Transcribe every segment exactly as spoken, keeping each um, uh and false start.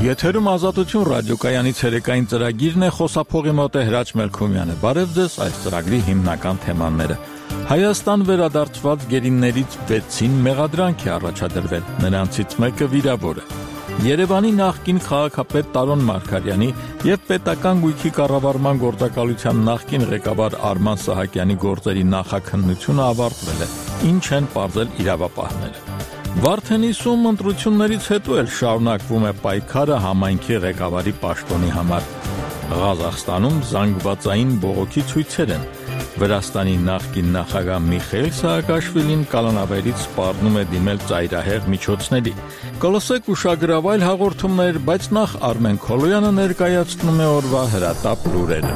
Եթերում Ազատություն ռադիոկայանի ցերեկային ծրագիրն է, խոսափողի մոտ է Հրաչ Մելքումյանը։ Բարև ձեզ, այս ծրագրի հիմնական թեմաները։ Հայաստան վերադարձված գերիներից վեցին մեղադրանք է առաջադրվել, նրանցից մեկը վիրավոր է։ Երևանի նախկին քաղաքապետ Տարոն Մարգարյանի եւ պետական գույքի կառավարման գործակալության նախկին ղեկավար Արման Սահակյանի գործերի նախաքննությունը ավարտվել է։ Ինչ են պարզել իրավապահները։ Վարդենիսում ընտրություններից հետո էլ շարունակվում է պայքարը համայնքի ղեկավարի պաշտոնի համար։ Ղազախստանում զանգվածային բողոքի ցույցեր են։ Վրաստանի նախկին նախագահ Միխայիլ Սաակաշվիլին կալանավերից սպառնում է դիմել ծայրահեղ միջոցների։ Կլսեք ուշագրավ այլ հաղորդումներ, բայց նախ Արմեն Քոլոյանը ներկայացնում է օրվա հրատապ լուրերը։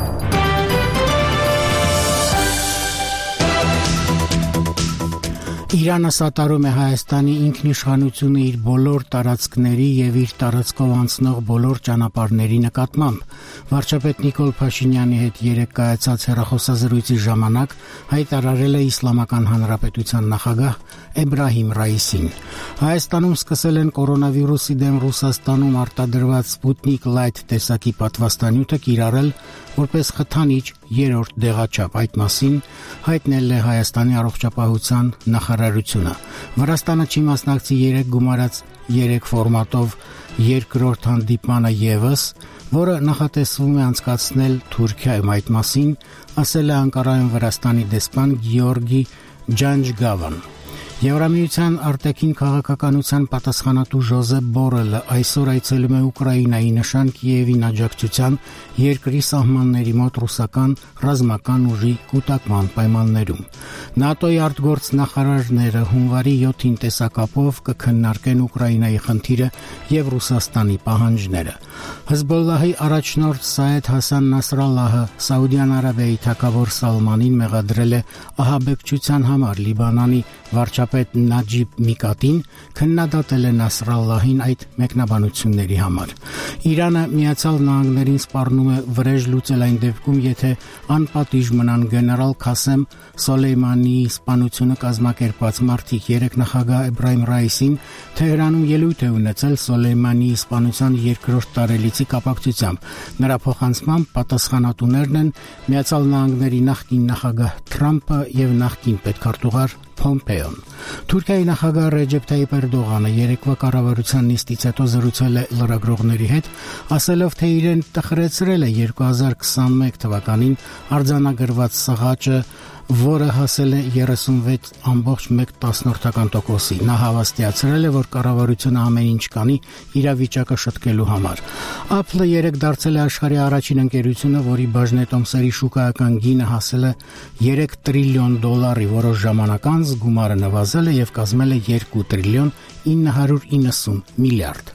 Իրանը սատարում է Հայաստանի ինքնիշխանությունը իր բոլոր տարածքների եւ իր տարածքով անցնող բոլոր ճանապարհների նկատմամբ։ Վարչապետ Նիկոլ Փաշինյանի հետ երեկ կայացած հեռախոսազրույցի ժամանակ հայտարարել է Իսլամական Հանրապետության նախագահ Էբրահիմ Ռայիսին։ Հայաստանում սկսել են կորոնավիրուսի դեմ Ռուսաստանում արտադրված Sputnik Light տեսակի պատվաստանյութը կիրառել որպես խթանիչ երրորդ դեղաչափ։ Այդ մասին հայտնել է Հայաստանի առողջապահության նախարարությունը։ Վրաստանը չի մասնակցի երեք գումարած երեք ֆորմատով երկրորդ հանդիպմանը եւս, որը նախատեսվում է անցկացնել Թուրքիայում։ Այդ մասին ասել է Անկարայում Վրաստանի դեսպան Գեորգի Ջանջգավան։ Եվրամիության արտաքին քաղաքականության պատասխանատու Ժոզեփ Բորելը այսօր այցելում է Ուկրաինայի նշան Կիևին աջակցության երկրի սահմանների մոտ ռուսական ռազմական ուժի կուտակման պայմաններում։ ՆԱՏՕ-ի արտգործնախարարները հունվարի յոթին տեսակապով կքննարկեն Ուկրաինայի խնդիրը եւ Ռուսաստանի պահանջները։ Հեզբոլլահի առաջնորդ Սայեդ Հասան Նասրալլահը Սաուդյան Արաբիայի թագավոր Սալմանին մեղադրել է ահաբեկչության համար Լիբանանի վարչապետ Նաջիբ Միկատին, քննադատել է Նասրալլահին այդ մեկնաբանությունների համար։ Իրանը Միացյալ Նահանգներին սպառնում է վրեժ լուծել այն դեպքում, եթե անպատիժ մնան գեներալ Քասեմ Սոլեյմանիի սպանությունը կազմակերպած մարտիկ երեք նախագահ Էբրահիմ Ռայիսին Թեհրանում ելույթ է ունեցել Սոլեյմանիի սպանության երկրորդ տարելիցի կապակցությամբ։ Նրա փոխանցմամբ պատասխանատուներն են Միացյալ Նահանգների նախկին նախագահ Թրամփը եւ նախկին պետքարտուղար Փոմպեոն։ Թուրքիայի նախագահ Ռեջեփ Թայիփ Էրդողանը երեկվա կառավարության նիստից հետո զրուցել է լրագրողների հետ, ասելով, թե իրեն տխրեցրել է երկու հազար քսանմեկ թվականին արձանագրված սղաճը, որը հասել է երեսունվեց ամբողջ մեկ տասնորդական տոկոսի։ Նա հավաստիացրել է, որ կառավարությունը ամեն ինչ կանի իրավիճակը շտկելու համար։ Apple-ը երեք դարձել է աշխարհի առաջին ընկերությունը, որի բաժնետոմսերի շուկայական գինը հասել է երեք տրիլիոն դոլարի, որոշ ժամանակ անց գումարը նվազել է եւ կազմել է երկու տրիլիոն ինը հարյուր իննսուն միլիարդ։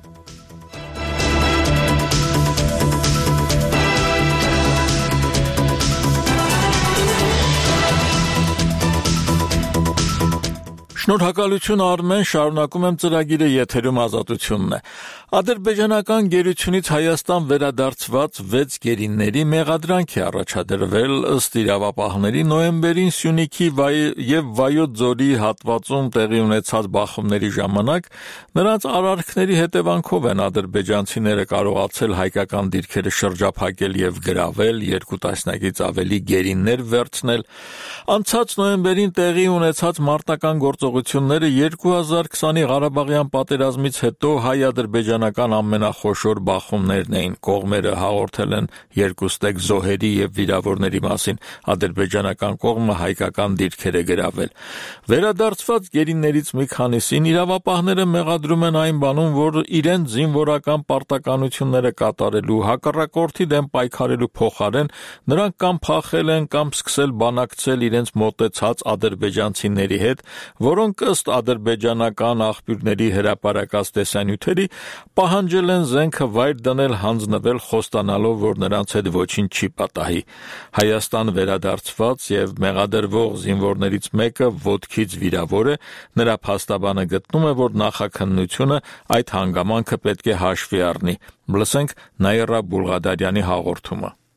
Շնորհակալություն Արմեն, շարունակում եմ ծրագիրը, եթերում Ազատությունն է։ Ադրբեջանական գերությունից Հայաստան վերադարձված վեց գերիների մեղադրանք է առաջադրվել ըստ իրավապահների նոյեմբերին Սյունիքի եւ Վայոց ձորի հատվածում տեղի ունեցած բախումների ժամանակ նրանց արարքների հետևանքով են ադրբեջանցիները կարողացել հայկական դիրքերը շրջափակել եւ գրավել, երկու տասնյակից ավելի գերիներ վերցնել։ Անցած նոյեմբերին տեղի ունեցած մարտական գործողությունները երկու հազար քսանի Ղարաբաղյան պատերազմից հետո հայ-ադրբեջանական ամենախոշոր բախումներն էին։ Կողմերը հաղորդել են երկուստեք զոհերի եւ վիրավորների մասին։ Ադրբեջանական կողմը հայկական դիրքեր է գրավել։ Վերադարձված գերիներից մի քանիսին իրավապահները մեղադրում են այն բանում, որ իրենց զինվորական պարտականությունները կատարելու, հակառակորդի դեմ պայքարելու փոխարեն նրանք կամ փախել են, կամ սկսել բանակցել իրենց մոտեցած ադրբեջանցիների հետ, որոնք ըստ ադրբեջանական աղբյուրների հրապարակած տեսանյութերի պահանջել են զենքը վայր դնել, հանձնվել խոստանալով, որ նրանց հետ ոչինչ չի պատահի։ Հայաստան վերադարձված եւ մեղադրվող զինվորներից մեկը ոտքից վիրավոր է, նրա փաստաբանը գտնում է, որ նախաքննությունը այդ հանգամանքը պետք է հաշվի առնի։ Լսենք Նաիրա Բուլղադարյանի հաղորդումը։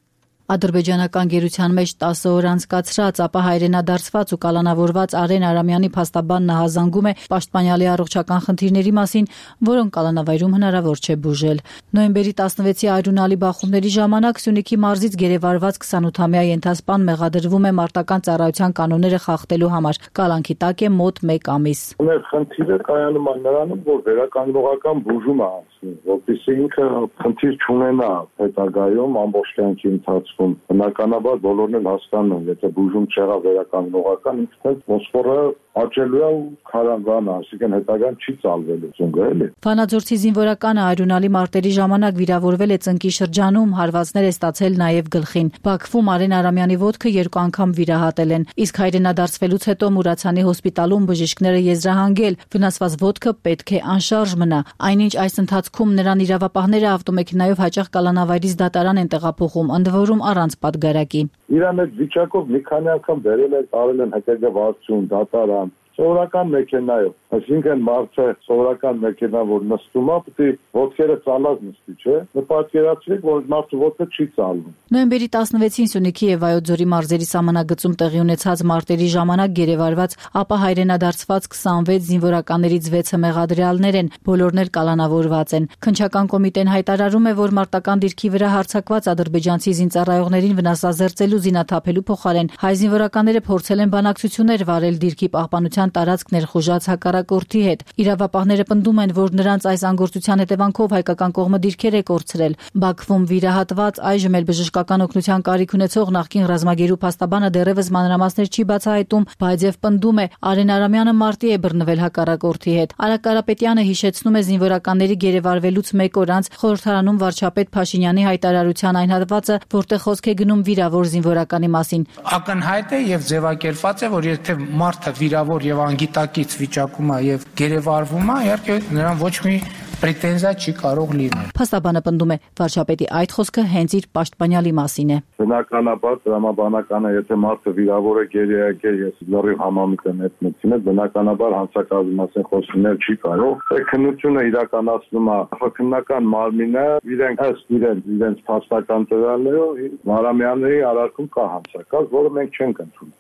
Ադրբեջանական գերության մեջ տասը օր անցկացրած, ապա հայրենադարձված ու կալանավորված Արեն Արամյանի փաստաբանն հազանգում է պաշտպանյալի առողջական խնդիրների մասին, որոնք կալանավայրում հնարավոր չէ բուժել։ Նոյեմբերի տասնվեցի այրունալի բախումների ժամանակ Սյունիքի մարզից գերեվարված քսանութամյա ենթասպան մեղադրվում է մարտական ծառայության կանոնները խախտելու համար։ Կալանքի տակ է մոտ մեկ ամիս։ Մեր խնդիրը կայանում է նրանում, որ վերականգնողական բուժում է անցնում, որպեսզի ինքը խնդիր չունենա հետագայում ամբողջ կյանքի ընթացքում։ Բնականաբար բոլորն էլ հասկանում, եթե բուժում չեղա վերականգնողական, ինքնին ֆոսֆորը աճելու է ու քարանվան, այսինքն հետագան չի ծալվելու ծնգը, էլի։ Վանաձորցի զինվորականը այրունալի մարտերի ժամանակ վիրավորվել է ծնկի շրջանում, հարվածներ է ստացել նաև գլխին։ Բաքվում Արեն Արամյանի ոտքը երկու անգամ վիրահատել են, իսկ հայրենադարձվելուց հետո Մուրացյանի հոսպիտալում բժիշկները եզրահանգել, վնասված ոտքը պետք է անշարժ մնա։ Այնինչ այս ընթացքում նրան իրավապահները ավտոմեքենայով հաճախ կալանավայրից դատարան են տեղափոխում, ընդ որում առանց պատգարակի։ Իրան այդ վիճակով մի քանի անգամ բերել են, տարել են հետագավարություն, դատարան, սովորական մեքենայով, այսինքն մարդը սովորական մեքենա, որ նստում է, պետք է ոտքերը ծալած նստի, չէ՞։ Նպատկերացրեք, որ մարդու ոտքը չի ծալվում։ Նոյեմբերի տասնվեցին Սյունիքի եւ Վայոց-Ձորի մարզերի սահմանագծում տեղի ունեցած մարտերի ժամանակ գերեվարված, ապա հայրենադարձված քսանվեց զինվորականներից վեցը մեղադրյալներ են, բոլորն էլ կալանավորված են։ Քննչական կոմիտեն հայտարարում է, որ մարտական դիրքի վրա հարձակված ադրբեջանցի զինծառայողներին վնասազերծելու զինաթափելու փոխարեն հայ զինվորականները փորձել են բանակցություններ վարել դիրքի պահպանության տարածք ներխուժած հակառակորդի հետ։ Իրավապահները պնդում են, որ նրանց այս անգործության հետևանքով հայկական կողմը դիրքեր է կորցրել։ Բաքվում վիրահատված, այժմ էլ բժշկական օգնության կարիք ունեցող նախկին ռազմագերու փաստաբանը դեռևս մանրամասներ չի բացահայտում, բայց եւ պնդում է, Արեն Արամյանը մարտի է բռնվել հակառակորդի հետ։ Արա Կարապետյանը հիշեցնում է զինվորականների գերեվարվելուց մեկ օր անց խորհրդարանում վարչապետ Փաշինյանի հայտարարության այն հատվածը, որտեղ խոսք է գնում վիրավոր զինվորականի մասին։ Ակնհայտ է եւ ձևակերպված է, որ եթե մարդը վիրավոր եւ անգիտակից վիճակում է եւ գերեվարվում է, իհարկե նրան ոչ մի պրետենզիա չի կարող լինել։ Փաստաբանը պնդում է, վարչապետի այդ խոսքը հենց իր պաշտպանյալի մասին է։ Բնականաբար տրամաբանականը, եթե մարդը վիրավոր է գերեակել, ես լրիվ համամիտ եմ այդ մտցին, բնականաբար հանցակազմի մասին խոսքներ չի կարող։ Քննությունը իրականացնում է քննական մարմինը, իրենք ըստ իրենց իրենց փաստական տվյալներով Մարամյանների արարքում կա հանցակազմ, որը մենք չենք ընդունում։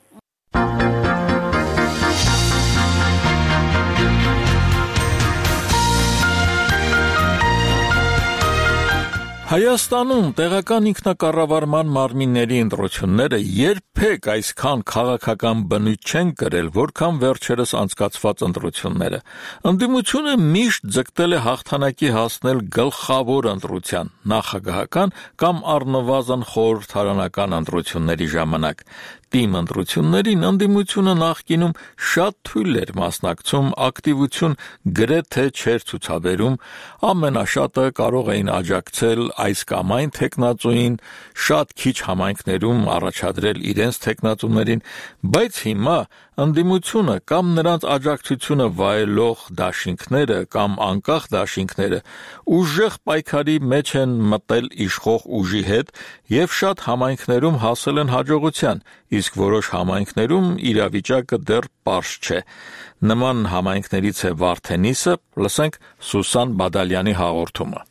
Հայաստանում տեղական ինքնակառավարման մարմինների ընտրությունները երբեք այսքան քաղաքական բնույթ չեն կրել, որքան վերջերս անցկացված ընտրությունները։ Ընդդիմությունը միշտ ձգտել է հաղթանակի հասնել գլխավոր ընտրության, նախագահական կամ առնվազն խորհրդարանական ընտրությունների ժամանակ։ Թիմ ընտրություններին ընդդիմությունը նախկինում շատ թույլ էր մասնակցում, ակտիվություն գրեթե չէր ցուցաբերում, ամենաշատը կարող էին աջակցել այս կամ այն թեկնածուին, շատ քիչ համայնքներում առաջադրել իրենց թեկնածուներին, բայց հիմա ընդդիմությունը կամ նրանց աջակցությունը վայելող դաշինքները կամ անկախ դաշինքները ուժեղ պայքարի մեջ են մտել իշխող ուժի հետ եւ շատ համայնքներում հասել են հաջողության, իսկ որոշ համայնքներում իրավիճակը դեռ պարզ չէ։ Նման համայնքներից է Վարդենիսը, լսենք Սուսան Բադալյանի հաղորդումը։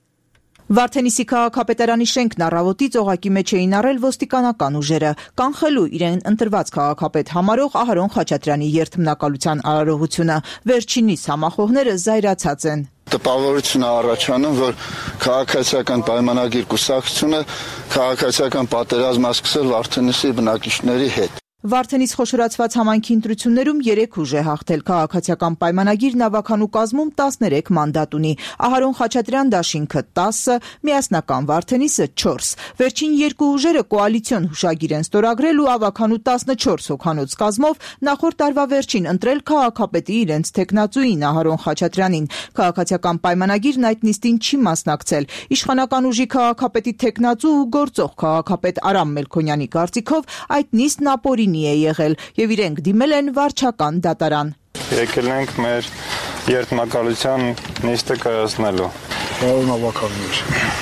Վարդենիսի քաղաքապետարանի շենքն առավոտից օղակի մեջ էին առել ոստիկանական ուժերը, կանխելու իրեն ընտրված քաղաքապետ համարող Ահարոն Խաչատրյանի երթմնակալության արարողությունը։ Վերջինիս համախոհները զայրացած են։ Տպավորություն է առաջանում, որ քաղաքացիական պայմանագիր կուսակցությունը քաղաքացիական պատերազմ է սկսել Վարդենիսի բնակիչների հետ։ Վարդենիս խոշորացված համայնքի ընտրություններում երեք ուժ է հաղթել, քաղաքացիական պայմանագիրն ավականու կազմում տասներեք մանդատ ունի, Ահարոն Խաչատրյան դաշինքը տասը, միասնական Վարդենիսը չորս։ Վերջին երկու ուժերը կոալիցիոն հուշագիր են ստորագրել ու ավականու տասնչորս հոգանոց կազմով նախորդ տարվա վերջին ընտրել քաղաքապետի իրենց թեկնածուին Ահարոն Խաչատրյանին։ Քաղաքացիական պայմանագիրն այդ նիստին չի մասնակցել։ Իշխանական ուժի քաղաքապետի թեկնածու ու գործող քաղաքապետ Արամ Մելքոնյանի կարծիքով այդ նիստն ապօրինի է եղել եւ իրենք դիմել են վարչական դատարան։ Եկել ենք մեր երթմնակալության նիստը կայացնելու։ Բարոն ավականներ։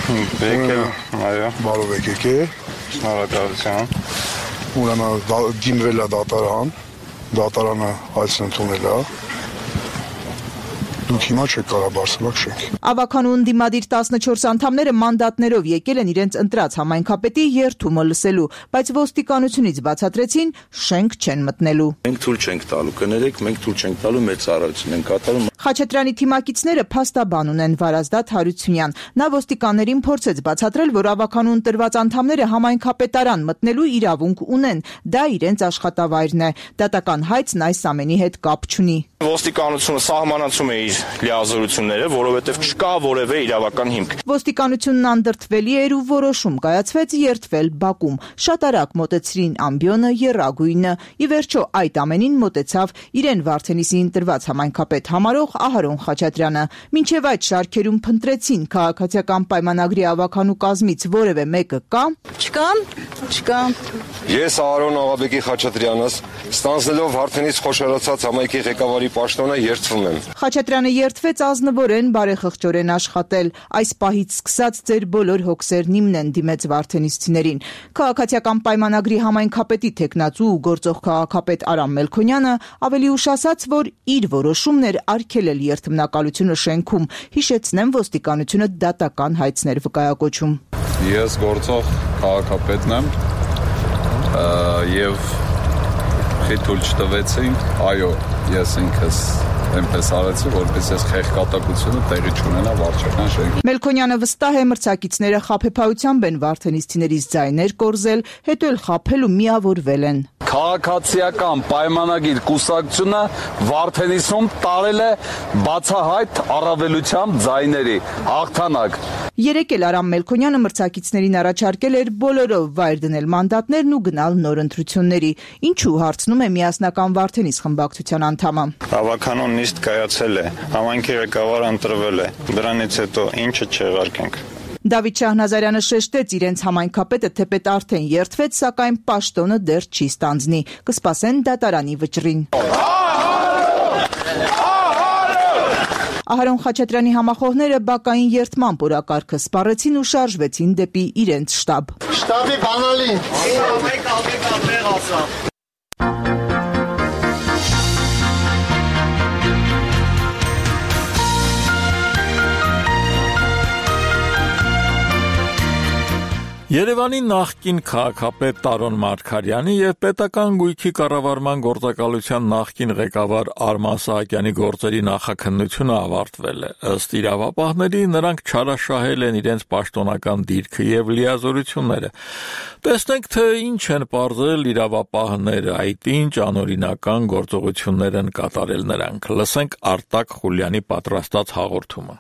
Եկել, այո։ Բարով եք եկել։ Շնորհակալություն։ Ուրեմն դիմվել է դատարան, դատարանը այցն ընդունել է։ Դուք հիմա չեք կարող բարձրացնել շենք։ Ավականու ընդդիմադիր տասնչորս անդամները մանդատներով եկել են իրենց ընտրած համայնքապետի երթումը լսելու, բայց ոստիկանությունից բացատրեցին շենք չեն մտնելու։ Մենք թույլ չենք տալու, կներեք, մենք թույլ չենք տալու մեծ ծառայություն ենք կատարում։ Խաչատրյանի թիմակիցները փաստաբան ունեն Վարազդատ Հարությունյան։ Նա ոստիկաններին փորձեց բացատրել, որ ավականու ընտրված անդամները համայնքապետարան մտնելու իրավունք ունեն, դա իրենց աշխատավայրն է։ Դատական հայցն այս ամենի հետ կապ չունի։ Ոստիկանությունը սահմանացում է իր լիազորությունները, որովհետև չկա որևէ իրավական հիմք։ Ոստիկանությունն անդրդվելի էր ու որոշում կայացվեց երթվել Բաքում։ Շատ արագ մոտեցրին ամբիոնը, եռագույնը։ Ի վերջո այդ ամենին մոտեցավ իրեն Վարդենիսին ընտրված համայնքապետ համարող Ահարոն Խաչատրյանը։ Մինչև այդ շարքերում փնտրեցին քաղաքացիական պայմանագրի ավականու կազմից որևէ մեկը կա։ Չկան, չկան։ Ես Ահարոն Աղաբեկի Խաչատրյանս, ստանձնելով Վարդենիս խոշորացած համայնքի ղեկավարի պաշտոնը երդվում եմ։ Խաչատրյանը երդվեց ազնվորեն բարեխղճորեն աշխատել։ Այս պահից սկսած ձեր բոլոր հոգսերն իմն են դիմեց վարդենիսցիներին։ Քաղաքացիական պայմանագրի համայնքապետի թեկնածու ու գործող քաղաքապետ Արամ Մելքոնյանը ավելի ուշ ասաց, որ իր որոշումն էր արգելել երթմնակալությունը շենքում։ Հիշեցնեմ, ոստիկանությունը դատական հայցներ վկայակոչում։ Ես գործող քաղաքապետն եմ եւ խիթուլ չտվեցին, այո, ես ինքս այնպես արեցի, որպես ես խեղկատակությունը տեղի չունենա վարչական շենքում։ Մելքոնյանը վստահ է մրցակիցները խաբեբայությամբ են վարդենիսցիներից ձայներ կորզել, հետո էլ խաբել ու միավորվել են։ Քաղաքացիական պայմանագիր կուսակցությունը Վարդենիսում տարել է բացահայտ առավելությամբ ձայների հաղթանակ։ Երեկ էլ Արամ Մելքոնյանը մրցակիցներին առաջարկել էր բոլորով վայր դնել մանդատներն ու գնալ նոր ընտրությունների, ինչու հարցնում է միասնական Վարդենիս խմբակցության անդամը։ Ավականուն նիստ կայացել է, համայնքի ղեկավարը ընտրվել է, դրանից հետո ինչը չեղարկենք։ Դավիթ Շահնազարյանը շեշտեց իրենց համայնքապետը թեպետ արդեն երդվեց, սակայն պաշտոնը դեռ չի ստանձնի, կսպասեն դատարանի վճռին։ Ահարոն Խաչատրյանի համախոհները բակային երդման օրակարգը սպառեցին ու շարժվեցին դեպի իրենց շտաբ։ Շտաբի բանալին։ Երևանի նախկին քաղաքապետ Տարոն Մարգարյանի եւ պետական գույքի կառավարման գործակալության նախկին ղեկավար Արման Սահակյանի գործերի նախաքննությունը ավարտվել է։ Ըստ իրավապահների, նրանք չարաշահել են իրենց պաշտոնական դիրքը եւ լիազորությունները։ Տեսնենք, թե ինչ են պարզել իրավապահները, այդ ինչ անօրինական գործողություններ են կատարել նրանք։ Լսենք Արտակ Խուլյանի պատրաստած հաղորդումը։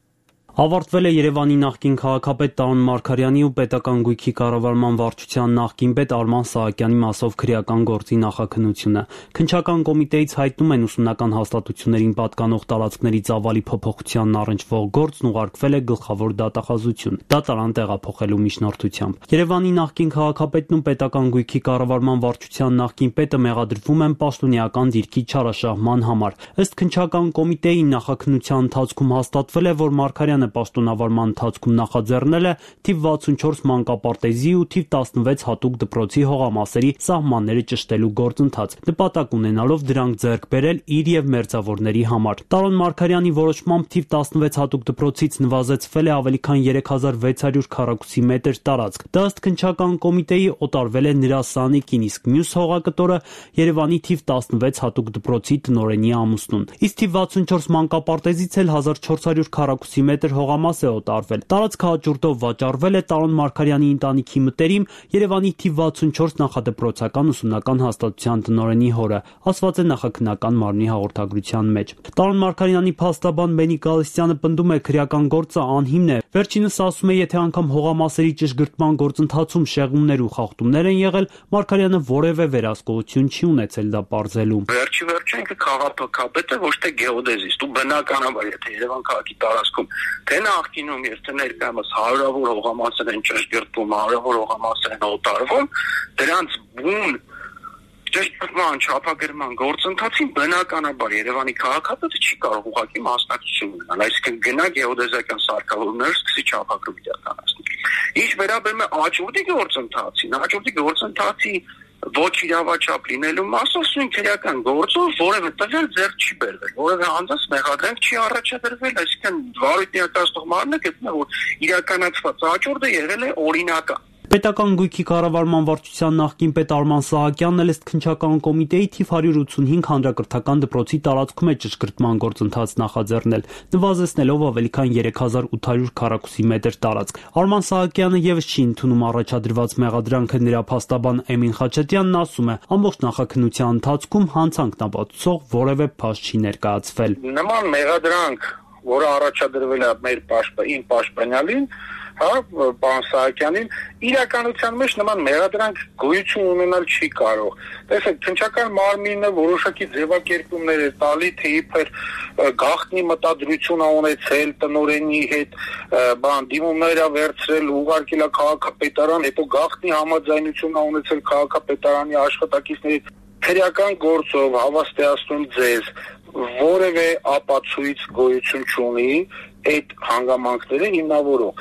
Ավարտվել է Երևանի նախկին քաղաքապետ Տարոն Մարգարյանի ու պետական գույքի կառավարման վարչության նախկին պետ Արման Սահակյանի մասով քրեական գործի նախաքննությունը։ Քննչական կոմիտեից հայտնում են ուսումնական հաստատություններին պատկանող տարածքների ծավալի փոփոխությանն առնչվող գործն ուղարկվել է գլխավոր դատախազություն՝ դատարան տեղափոխելու միջնորդությամբ։ Երևանի նախկին քաղաքապետն ու պետական գույքի կառավարման վարչության նախկին պետը մեղադրվում են պաշտոնեական դիրքի չարաշահման համար։ Ըստ քննչական կոմիտեի նախաքննության ընթացքում հաստատվել է, որ Մարգարյանը պաշտոնավարման ընթացքում նախաձեռնել է թիվ վաթսունչորս մանկապարտեզի ու թիվ տասնվեց հատուկ դպրոցի հողամասերի սահմանները ճշտելու գործընթաց, նպատակ ունենալով դրանք ձեռք բերել իր եւ մերձավորների համար։ Տարոն Մարգարյանի որոշմամբ թիվ տասնվեց հատուկ դպրոցից նվազեցվել է ավելի քան երեք հազար վեց հարյուր քառակուսի մետր տարածք։ Դա ըստ քննչական կոմիտեի օտարվել է նրա սանիկին, իսկ մյուս հողակտորը Երևանի թիվ տասնվեց հատուկ դպրոցի տնօրենի ամուսնուն։ Իսկ թիվ վաթսունչորս մանկապարտեզից էլ հազար չորս հարյուր քառակուսի մետր հողամաս է օտարվել։ Տարածքը հաջորդով վաճառվել է Տարոն Մարգարյանի ընտանիքի մտերիմ Երևանի թիվ վաթսունչորս նախադպրոցական ուսումնական հաստատության տնօրենի հորը, ասված է նախաքննական մարմնի հաղորդագրության մեջ։ Տարոն Մարգարյանի փաստաբան Բենի Գալստյանը պնդում է, քրեական գործը անհիմն է։ Վերջինս ասում է, եթե անգամ հողամասերի ճշգրտման գործընթացում շեղումներ ու խախտումներ են եղել, Մարգարյանը որևէ վերահսկողություն չի ունեցել դա պարզելու։ Վերջի վերջը ինքը քաղաքապետը ոչ թե գեոդեզիստ ու բնականաբար, եթե Երևան քաղաքի տարածքում թե նախկինում եւ թե ներկայումս հարյուրավոր հողամասեր են ճշգրտվում, հարյուրավոր հողամասեր են օտարվում, դրանց բուն ճշգրտման չափագրման գործընթացին բնականաբար Երևանի քաղաքապետը չի կարող ուղղակի մասնակցություն ունենալ, այսինքն գնա գեոդեզիական սարքավորումներ սկսի չափագրում իրականացնել։ Ինչ վերաբերում է աճուրդի գործընթացին, աճուրդի գործընթացի ոչ իրավաչափ լինելու մասով սույն քրեական գործով որևէ տվյալ ձեռք չի բերվել, որևէ անձանց մեղադրանք չի առաջադրվել, այսինքն վարույթի ներկայացնող մարմինը գտնում է, որ իրականացված աճուրդը եղել է օրինական։ Պետական գույքի կառավարման վարչության նախկին պետ Արման Սահակյանն էլ ըստ քննչական կոմիտեի թիվ հարյուր ութսունհինգ հանրակրթական դպրոցի տարածքում է ճշգրտման գործընթաց նախաձեռնել, նվազեցնելով ավելի քան երեք հազար ութ հարյուր քառակուսի մետր տարածք։ Արման Սահակյանը եւս չի ընդունում առաջադրված մեղադրանքը, նրա փաստաբան Էմին Խաչատյանն ասում է, ամբողջ նախաքննության ընթացքում հանցանքն ապացուցող որևէ փաստ չի ներկայացվել։ Նման մեղադրանք, որը առաջադրվել է մեր պաշտպանին, պաշտպանյալին, հա, պարոն Սահակյանին, իրականության մեջ նման մեղադրանք գոյություն ունենալ չի կարող։ Տեսեք, քննչական մարմինը որոշակի ձևակերպումներ է տալի, թե իբր գաղտնի մտադրություն ա ունեցել տնօրենի հետ, բան դիմումներ ա վերցրել, ուղարկել ա քաղաքապետարան, հետո գաղտնի համաձայնություն ա ունեցել քաղաքապետարանի աշխատակիցների քրեական գործով հավաստիացնում ձեզ, որևէ ապացույց գոյություն չունի այդ հանգամանքները հիմնավորող։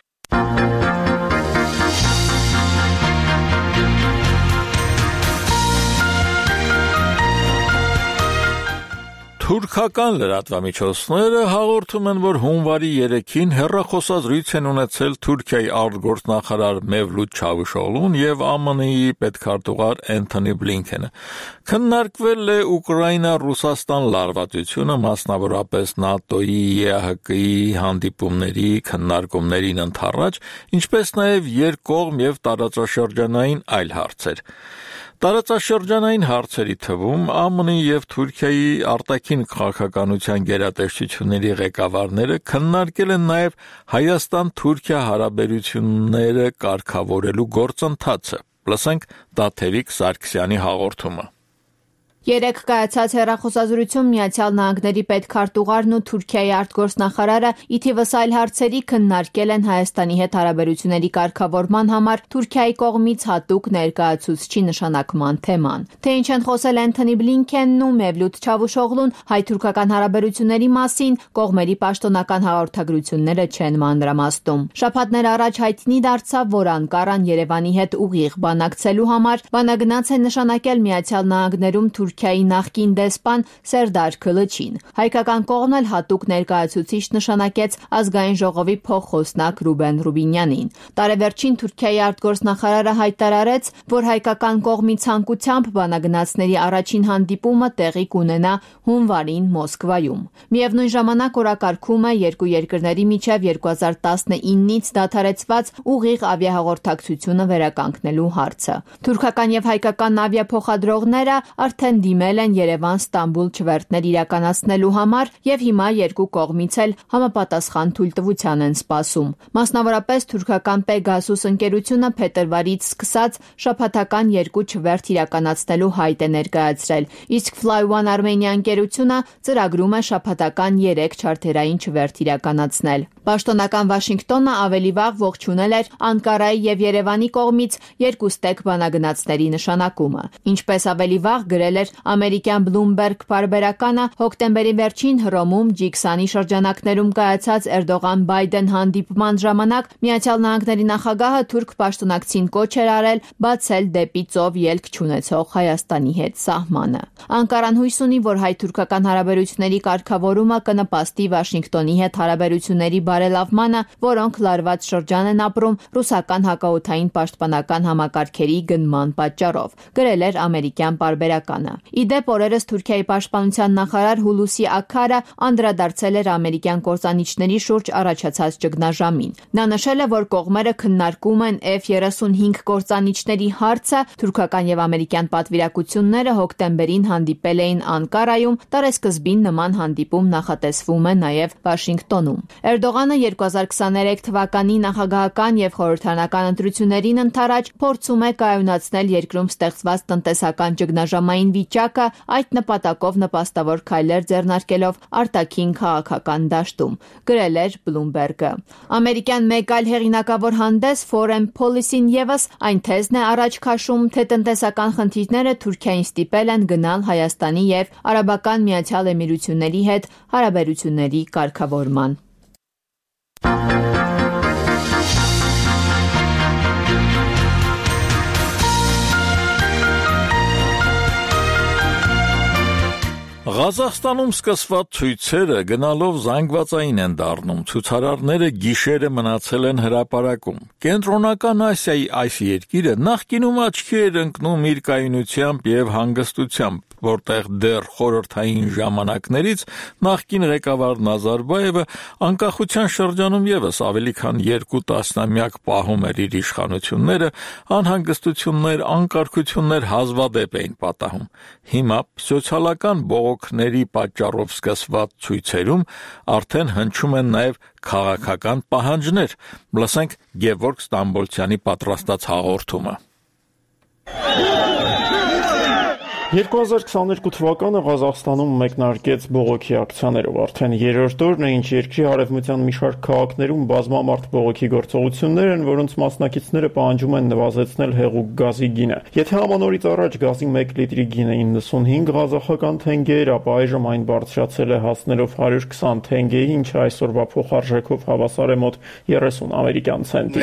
Թուրքական լրատվամիջոցները հաղորդում են, որ հունվարի երեքին հեռախոսազրույց են ունեցել Թուրքիայի արտգործնախարար Մևլութ Չավուշօղլուն եւ Α M N-ի պետքարտուղար Էնթոնի Բլինքենը։ Քննարկվել է Ուկրաինա-Ռուսաստան լարվածությունը, մասնավորապես ՆԱՏՕ-ի, Է Հ Կ-ի հանդիպումների քննարկումներին ընդառաջ, ինչպես նաեւ երկկողմ եւ տարածաշրջանային այլ հարցեր։ Տարածաշրջանային հարցերի թվում ಆ M N-ի եւ Թուրքիայի արտաքին քաղաքականության գերատեսչությունների ղեկավարները քննարկել են նաեւ Հայաստան-Թուրքիա հարաբերությունները կարգավորելու գործընթացը։ Լսենք Դաթևիկ Սարգսյանի հաղորդումը։ Երեկ կայացած հեռախոսազրույցում Միացյալ Նահանգների պետքարտուղարն ու Թուրքիայի արտգործնախարարը ի թիվս այլ հարցերի քննարկել են Հայաստանի հետ հարաբերությունների կարգավորման համար Թուրքիայի կողմից հատուկ ներկայացուցչի նշանակման թեման։ Թե ինչ են խոսել Էնթոնի Բլինքենն ու Մևլութ Չավուշօղլուն հայ-թուրքական հարաբերությունների մասին, կողմերի պաշտոնական հաղորդագրությունները չեն մանրամասնում։ Շաբաթներ առաջ հայտնի դարձավ, որ Անկարան Երևանի հետ ուղիղ բանակցելու համար բանագնաց է նշանակել Միացյալ Նահանգներում Թուրքիայի նախկին դեսպան Սերդար Քլչին։ Հայկական կողմն էլ հատուկ ներկայացուցիչ նշանակեց ազգային ժողովի փոխխոսնակ Ռուբեն Ռուբինյանին։ Տարեվերջին Թուրքիայի արտգործնախարարը հայտարարեց, որ հայկական կողմի ցանկությամբ բանագնացների առաջին հանդիպումը տեղի կունենա հունվարին Մոսկվայում։ Միևնույն ժամանակ օրակարգում է երկու երկրների միջև երկու հազար տասնինից դադարեցված ուղիղ ավիահաղորդակցությունը վերականգնելու հարցը։ Թուրքական եւ հայկական ավիափոխադրողները արդեն դիմել են Երևան-Ստամբուլ չվերթներ իրականացնելու համար եւ հիմա երկու կողմից էլ համապատասխան թույլտվության են սպասում։ Մասնավորապես թուրքական Pegasus ընկերությունը փետրվարից սկսած շաբաթական երկու չվերթ իրականացնելու հայտ է ներկայացրել, իսկ Fly One Armenia ընկերությունը ծրագրում է շաբաթական երեք չարթերային չվերթ իրականացնել։ Պաշտոնական Վաշինգտոնը ավելի վաղ ողջունել էր Անկարայի եւ Երևանի կողմից երկուստեք բանագնացների նշանակումը։ Ինչպես ավելի վաղ գրել էր ամերիկյան Bloomberg պարբերականը, հոկտեմբերի վերջին Հռոմում ջի քսանի շրջանակներում կայացած Էրդողան-Բայդեն հանդիպման ժամանակ Միացյալ Նահանգների նախագահը թուրք պաշտոնակցին կոչ էր արել բացել դեպի ծով ելք չունեցող Հայաստանի հետ սահմանը։ Անկարան հույս ունի, որ հայ-թուրքական հարաբերությունների կարգավորումը կնպաստի Վաշինգտոնի հետ հարաբերությունների բարելավմանը, որոնք լարված շրջան են ապրում ռուսական հակաօդային պաշտպանական համակարգերի գնման պատճառով, գրել էր ամերիկյան պարբերականը։ Իդեպ օրերս Թուրքիայի պաշտպանության նախարար Հուլուսի Աքարը անդրադարձել էր ամերիկյան կործանիչների շուրջ առաջացած ճգնաժամին։ Նա նշել է, որ կողմերը քննարկում են F երեսունհինգ կործանիչների հարցը, թուրքական եւ ամերիկյան պատվիրակությունները հոկտեմբերին հանդիպել էին Անկարայում, տարեսկզբին նման հանդիպում նախատեսվում է նաեւ Վաշինգտոնում։ Էրդողանը երկու հազար քսաներեք թվականի նախագահական եւ խորհրդարանական ընտրություններին ընթരാճ փորձում է կայունացնել երկրում ստեղծված տնտեսական ճգնաժամային վիճակը, այդ նպատակով նպաստավոր քայլեր ձեռնարկելով արտաքին քաղաքական դաշտում, գրել էր Bloomberg-ը։ Ամերիկյան մեկ այլ հեղինակավոր հանդես Foreign Policy-ն եւս այն թեզն է առաջ քաշում, թե տնտեսական խնդիրները Թուրքիային ստիպել են գնալ Հայաստանի եւ Արաբական Միացյալ Էմիրությունների հետ հարաբերությունների կարգավորման։ Ղազախստանում սկսված ցույցերը գնալով զանգվածային են դառնում, ցուցարարները գիշերը մնացել են հրապարակում։ Կենտրոնական Ասիայի այս երկիրը նախկինում աչքի էր ընկնում իր կայունությամբ եւ հանգստությամբ, որտեղ դեռ խորհրդային ժամանակներից նախկին ղեկավար Նազարբաևը անկախության շրջանում եւս ավելի քան երկու տասնամյակ պահում էր իր իշխանությունները, անհանգստություններ, անկարգություններ հազվադեպ էին պատահում։ Հիմա սոցիալական բողոքների պատճառով սկսված ցույցերում արդեն հնչում են նաև քաղաքական պահանջներ։ Լսենք Գևորգ Ստամբոլցյանի պատրաստած հաղորդումը։ երկու հազար քսաներկու թվականը Ղազախստանում մեկնարկեց բողոքի ակցիաներով արդեն երրորդ օրն է, ինչ երկրի արևմտյան մի շարք քաղաքներում բազմամարդ բողոքի գործողություններ են, որոնց մասնակիցները պահանջում են նվազեցնել հեղուկ գազի գինը։ Եթե ամանորից առաջ գազի մեկ լիտրի գինը իննսունհինգ ղազախական թենգե էր, ապա այժմ այն բարձրացել է հասնելով հարյուր քսան թենգեի, ինչը այսօրվա փոխարժեքով հավասար է մոտ երեսուն ամերիկյան ցենտի։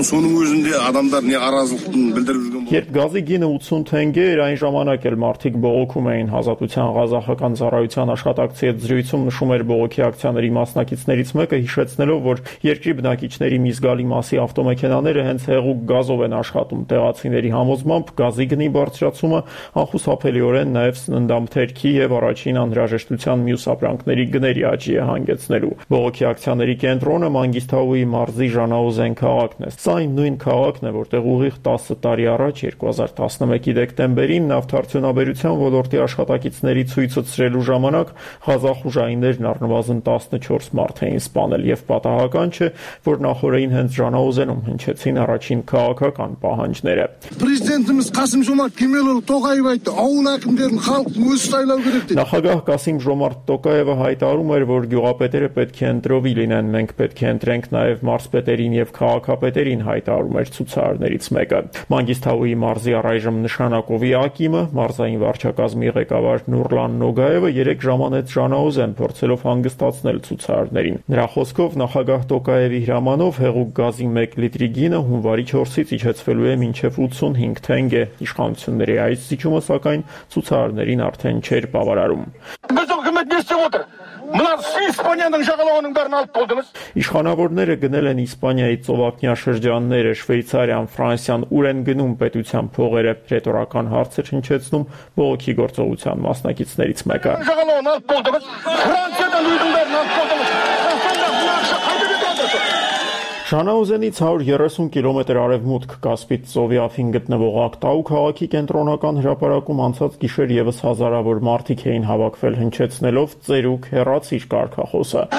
Երբ գազի գինը ութսուն թենգե էր, այն ժամանակ էլ մարդիկ բողոքում էին Ազատության ղազախական ծառայության աշխատակցի հետ զրույցում նշում էր բողոքի ակցիաների մասնակիցներից մեկը, հիշեցնելով, որ երկրի բնակիչների մի զգալի մասի ավտոմեքենաները հենց հեղուկ գազով են աշխատում։ Տեղացիների համոզմամբ գազի գնի բարձրացումը անխուսափելիորեն նաև սննդամթերքի եւ առաջին անհրաժեշտության մյուս ապրանքների գների աճի է հանգեցնելու։ Բողոքի ակցիաների կենտրոնը Մանգիստաուի մարզի Ժանաուզեն քաղաքն է։ Սա այն նույն քաղաքն է, որտեղ ուղիղ տասը տարի առաջ երկու հազար տասնմեկի դեկտեմբերին նավթարդյունաբերության ոլորտի աշխատակիցների ցույցը ցրելու ժամանակ ղազախ ուժայիններն առնվազն տասնչորս մարդ էին սպանել եւ պատահական չէ, որ նախորդին հենց Ժանաուզենում հնչեցին առաջին քաղաքական պահանջները։ Պրեզիդենտimiz Qasım Jomart Kemalov Toqayev aytdi, ауыл әкімдерін халықтың өзі сайлау керек деп։ Նախագահ Կասիմ Ժոմարտ Տոկաևը հայտարարում էր, որ գյուղապետերը պետք է ընտրովի լինեն, մենք պետք է ընտրենք նաև մարզպետերին եւ քաղաքապետերին, հայտարարում էր ցուցարարներից մեկը։ Մանգիստաուի մարզի առայժմ նշանակովի ակիմը, մարզային վարչակազմի ղեկավար Նուրլան Նոգաևը երեք ժամանեց Ժանաուզեն, փորձելով հանգստացնել ցուցարարներին։ Նրա խոսքով նախագահ Տոկաևի հրամանով հեղուկ գազի մեկ լիտրի գինը հունվարի չորսից իջեցվելու է մինչև ութսունհինգ թենգե։ Իշխանությունների այս զիջումը սակայն ցուցարարներին արդեն չէր բավարարում։ Իշխանավորները գնել են Իսպանիայի ծովափնյա շրջանները, Շվեյցարիան, Ֆրանսիան, ուր են գնում պետության փողերը, ռետորական հարցեր հնչեցնում բողոքի գործողության մասնակիցներից մեկը։ Ժանաուզենից հարյուր երեսուն կիլոմետր արևմուտք Կասպից ծովի ափին գտնվող Ակտաու քաղաքի կենտրոնական հրապարակում անցած գիշեր եւս հազարավոր մարդիկ էին հավաքվել հնչեցնելով «Ծերուկ հեռացիր» կարգախոսը։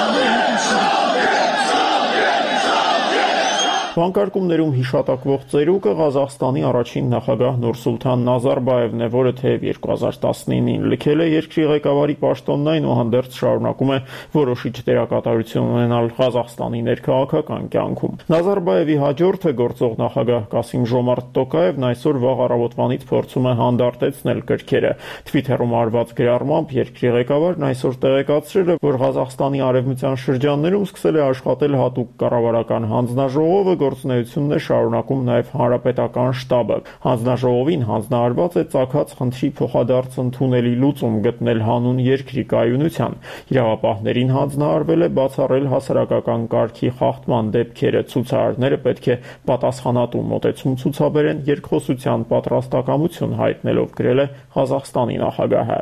Վանկարկումներում հիշատակվող ծերուկը Ղազախստանի առաջին նախագահ Նուրսուլթան Նազարբաևն է, որը թեև երկու հազար տասնինին լքել է երկրի ղեկավարի պաշտոնն, այնուհանդերձ շարունակում է որոշիչ դերակատարություն ունենալ Ղազախստանի ներքաղաքական կյանքում։ Նազարբաևի հաջորդը գործող նախագահ Կասիմ Ժոմարտ Տոկաևն այսօր վաղ առավոտվանից փորձում է հանդարտեցնել կրքերը։ Թվիթերում արված գրառմամբ երկրի ղեկավարն այսօր տեղեկացրել է, որ Ղազախստանի արևմտյան շրջաններում սկսել է աշխատել հատուկ կառավարական հանձնաժողովը, գործունեությունն է շարունակում նաև հանրապետական շտաբը։ Հանձնաժողովին հանձնարարված է ծագած խնդրի փոխադարձ ընդունելի լուծում գտնել հանուն երկրի կայունության։ Իրավապահներին հանձնարարվել է բացառել հասարակական կարգի խախտման դեպքերը։ Ցուցարարները պետք է պատասխանատու մոտեցում ցուցաբերեն, երկխոսության պատրաստակամություն հայտնելով, գրել է Ղազախստանի նախագահը։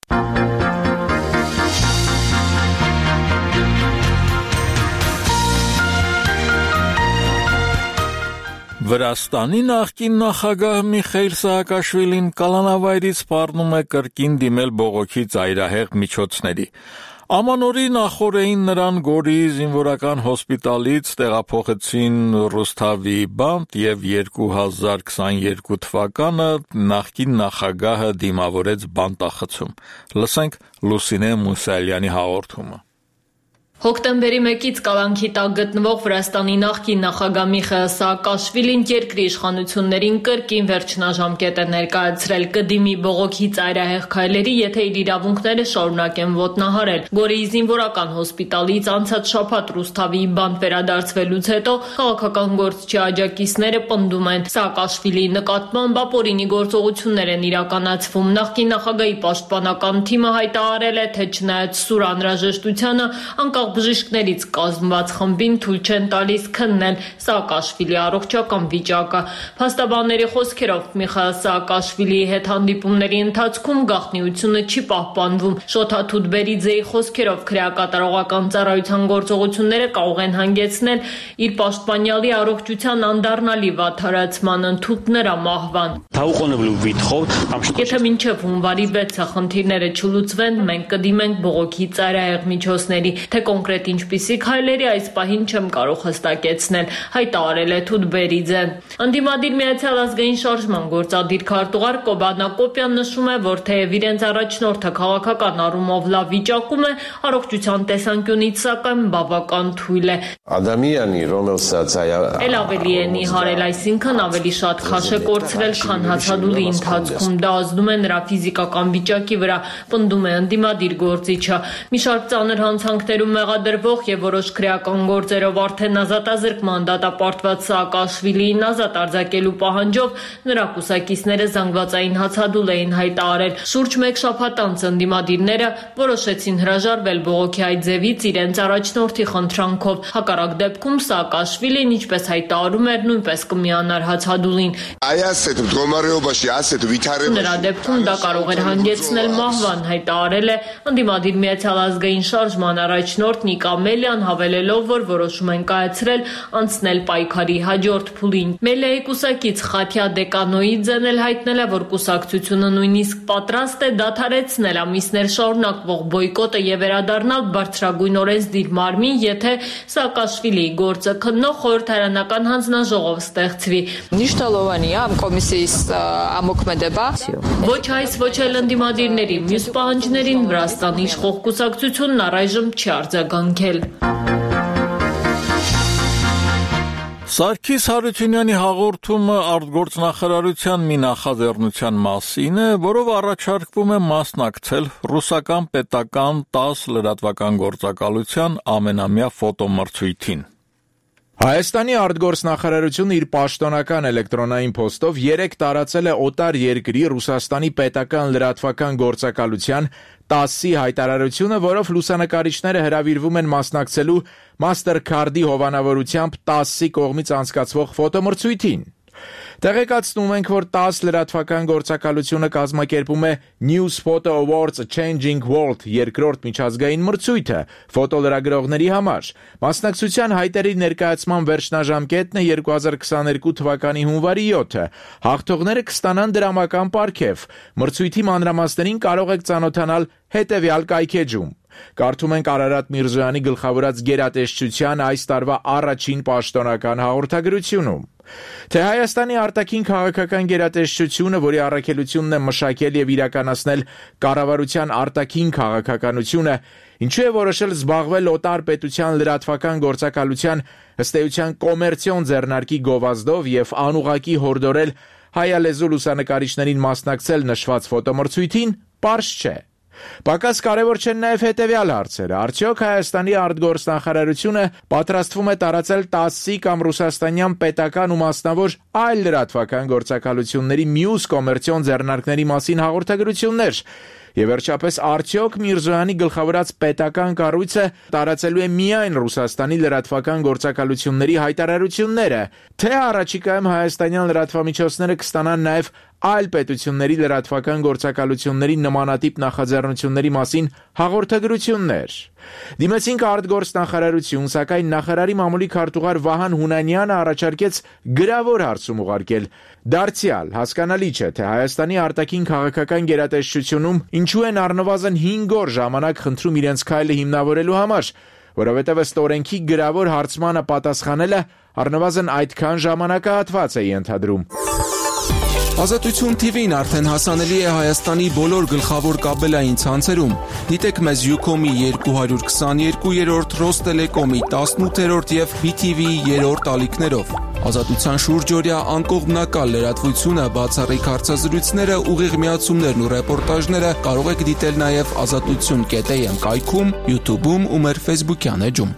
Վրաստանի նախկին նախագահ Միխայիլ Սահակաշվիլին կալանավայրից սպառնում է կրկին դիմել բողոքի ծայրահեղ միջոցների։ Ամանորի նախորդին նրան Գորի զինվորական հոսպիտալից տեղափոխեցին Ռուսթավի բանտ եւ երկու հազար քսաներկու թվականը նախկին նախագահը դիմավորեց բանտախցում։ Լսենք Լուսինե Մուսալյանի հաղորդումը։ Հոկտեմբերի մեկից կալանքի տակ գտնվող Վրաստանի նախկին նախագահ Միխայիլ Սաակաշվիլին երկրի իշխանություններին կրկին վերջնաժամկետ է ներկայացրել, կդիմի բողոքի ծայրահեղ քայլերի, եթե իր իրավունքները շարունակեն ոտնահարել։ Գորիի զինվորական հոսպիտալից անցած շաբաթ Ռուսթավիի բանտ վերադարձվելուց հետո քաղաքական գործչի աջակիցները պնդում են, Սաակաշվիլիի նկատմամբ ապօրինի գործողություններ են իրականացվում։ Նախկին նախագահի պաշտպանական թիմը հայտարարել է, թե չնայած սուր անհրաժեշտությանը, անկախ բժիշկներից կազմված խմբին թույլ չեն տալիս քննել Սաակաշվիլի առողջական վիճակը։ Փաստաբանների խոսքերով Միխայիլ Սաակաշվիլիի հետ հանդիպումների ընթացքում գաղտնիությունը չի պահպանվում։ Շոթաթութ Բերիձեի խոսքերով քրեակատարողական ծառայության գործողությունները կարող են հանգեցնել իր պաշտպանյալի առողջության անդառնալի վատթարացման, ընդհուպ նրա մահվան։ Եթե մինչև հունվարի վեցը խնդիրները չլուծվեն, մենք կդիմենք բողոքի ծայրահեղ միջոցների, թե կոնկրետ ինչպիսի քայլերի այս պահին չեմ կարող հստակեցնել, հայտարարել է Թուդբերիձեն։ Ընդդիմադիր Միացյալ ազգային շարժման գործադիր քարտուղար Կոբան Ակոպյան նշում է, որ թեև իրենց առաջնորդը քաղաքական առումով լավ վիճակում է, առողջության տեսանկյունից սակայն բավական թույլ է։ Էլ ավելի է նիհարել, այսինքն ավելի շատ քաշ է կորցրել, քան հացադուլի ընթացքում, դա ազդում է նրա ֆիզիկական վիճակի վրա, պնդում է ընդդիմադիր գործիչը։ Մի շարք ծանր հանցանքներում մեղադրվող եւ որոշ քրեական գործերով արդեն ազատազրկման դատապարտված Սաակաշվիլիին ազատ արձակելու պահանջով նրա կուսակիցները զանգվածային հացադուլ էին հայտարարել։ Շուրջ մեկ շաբաթ անց ընդդիմադիրները որոշեցին հրաժարվել բողոքի այդ ձևից իրենց առաջնորդի խնդրանքով։ Հակառակ դեպքում Սաակաշվիլին, ինչպես հայտարարում էր, նույնպես կմիանար հացադուլին։ Նրա դեպքում դա կարող էր հանգեցնել մահվան, հայտարարել է ընդդիմադիր Միացյալ ազգային շարժման առաջնորդ Նիկ Ամելյան, հավելելով, որ որոշում են կայացրել անցնել պայքարի հաջորդ փուլին։ Մելիայի կուսակից Խաթյա Դեկանոիձեն էլ հայտնել է, որ կուսակցությունը նույնիսկ պատրաստ է դադարեցնել ամիսներ շարունակվող բոյկոտը եւ վերադառնալ բարձրագույն օրենսդիր մարմին, եթե Սաակաշվիլիի գործը քննող խորհրդարանական հանձնաժողով ստեղծվի։ Ոչ այս, ոչ էլ ընդդիմադիրների մյուս պահանջներին Վրաստանի իշխող կուսակցությունն առայժմ չի արձագանքել։ Սարգիս Հարությունյանի հաղորդումը արտգործնախարարության մի նախաձեռնության մասին է, որով առաջարկվում է մասնակցել ռուսական պետական տաս լրատվական գործակալության ամենամյա ֆոտոմրցույթին։ Հայաստանի արտգործնախարարությունը իր պաշտոնական էլեկտրոնային փոստով երեկ տարածել է օտար երկրի Ռուսաստանի պետական լրատվական գործակալության տասի հայտարարությունը, որով լուսանկարիչները հրավիրվում են մասնակցելու Mastercard-ի հովանավորությամբ տասի կողմից անցկացվող ֆոտոմրցույթին։ Տեղեկացնում ենք, որ տաս լրատվական գործակալությունը կազմակերպում է News Photo Awards Changing World երկրորդ միջազգային մրցույթը ֆոտոլրագրողների համար։ Մասնակցության հայտերի ներկայացման վերջնաժամկետն է երկու հազար քսաներկու թվականի հունվարի յոթը։ Հաղթողները կստանան դրամական պարգև։ Մրցույթի մանրամասներին կարող եք ծանոթանալ հետևյալ կայքեջում։ Կարդում ենք Արարատ Միրզոյանի գլխավորած գերատեսչության այս տարվա առաջին պաշտոնական հաղորդագրությունում։ Թե Հայաստանի արտաքին քաղաքական գերատեսչությունը, որի առաքելությունն է մշակել եւ իրականացնել կառավարության արտաքին քաղաքականությունը, ինչու է որոշել զբաղվել օտար պետության լրատվական գործակալության ըստ էության կոմերցիոն ձեռնարկի գովազդով եւ անուղակի հորդորել հայալեզու լուսանկարիչներին մասնակցել նշված ֆոտոմրցույթին, պարզ չէ։ Պակաս կարևոր չեն նաև հետևյալ հարցերը։ Արդյոք Հայաստանի արտգործնախարարությունը պատրաստվում է տարածել տասի կամ ռուսաստանյան պետական ու մասնավոր այլ լրատվական գործակալությունների մյուս կոմերցիոն ձեռնարկների մասին հաղորդագրություններ։ Եվ վերջապես, արդյոք Միրզոյանի գլխավորած պետական կառույցը տարածելու է միայն Ռուսաստանի լրատվական գործակալությունների հայտարարությունները, թե առաջիկայում հայաստանյան լրատվամիջոցները կստանան նաև այլ պետությունների լրատվական գործակալությունների նմանատիպ նախաձեռնությունների մասին հաղորդագրություններ։ Դիմեցինք արտգործնախարարություն, սակայն նախարարի մամուլի քարտուղար Վահան Հունանյանը առաջարկեց գրավոր հարցում ուղարկել։ Դարձյալ հասկանալի չէ, թե Հայաստանի արտաքին քաղաքական գերատեսչությունում ինչու են առնվազն հինգ օր ժամանակ խնդրում իրենց քայլը հիմնավորելու համար, որովհետև ըստ օրենքի գրավոր հարցմանը պատասխանելը առնվազն այդքան ժամանակահատված է ենթադրում։ Ազատություն Թի Վին արդեն հասանելի է Հայաստանի բոլոր գլխավոր կաբելային ցանցերում։ Դիտեք մեզ Յուքոմի երկու հարյուր քսաներկուերորդ, Ռոստելեկոմի տասնութերորդ եւ Բի Թի Վիի երրորդ ալիքներով։ Ազատության շուրջօրյա անկողմնակալ լրատվությունը, բացառիկ հարցազրույցները, ուղիղ միացումներն ու ռեպորտաժները կարող եք դիտել նաեւ ազատություն կետ էյ էմ կայքում, YouTube-ում ու մեր Facebook-յան էջում։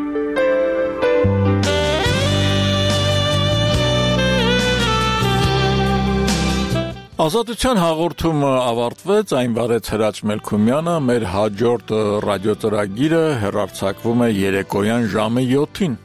Ազատության հաղորդումը ավարտվեց, այն վարեց Հրաչ Մելքումյանը, մեր հաջորդ ռադիոծրագիրը հեռարձակվում է երեկոյան ժամը յոթին։